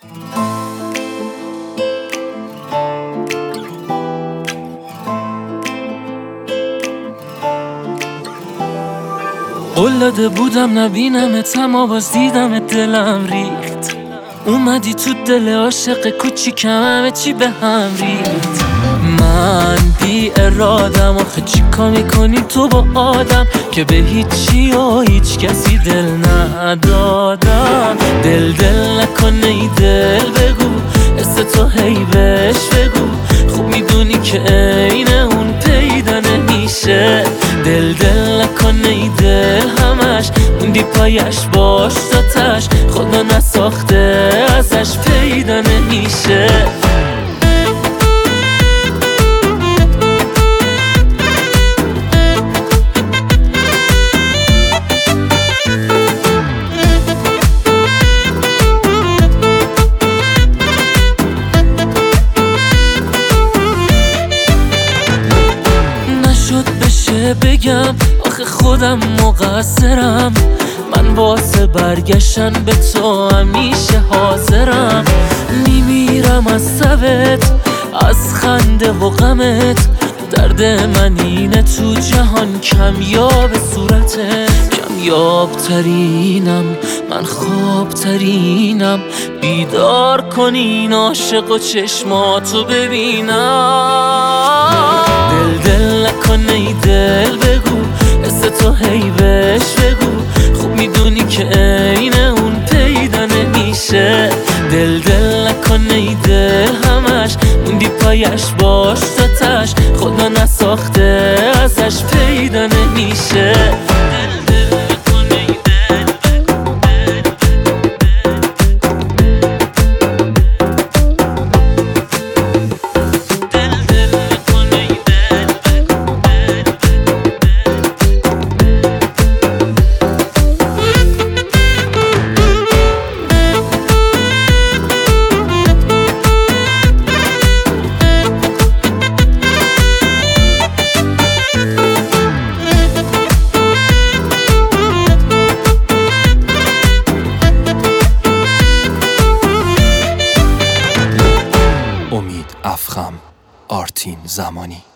قول داده بودم نبینمت اما باز دیدمت دلم ریخت. اومدی تو دل عاشق کوچیکم همه چی به هم ریخت. من بی ارادم آخه چیکار میکنی تو با آدم که به هیچی و هیچ کسی دل ندادم. دل نکن ای دل بگو حس تو هی بهش بگو، خوب میدونی که عین اون پیدا نمیشه. دل نکن ای دل همش موندی پایش باش تاتش، خدا نساخته ازش پیدا نمیشه. بگم آخه خودم مقصرم، من واسه برگشتن به تو همیشه حاضرم. میمیرم از سبت از خنده و غمت، درد من اینه تو جهان کمیاب صورته. کمیاب ترینم من، خواب ترینم، بیدار کنین عاشق و چشماتو ببینم. دل نکن ای دل بگو حس تو هی بهش بگو، خوب میدونی که عین اون پیدا نمیشه. دل نکن ای دل همش موندی پایش باش تاتش، خدا نساخته ازش پیدا نمیشه. افخم آرتین زمانی.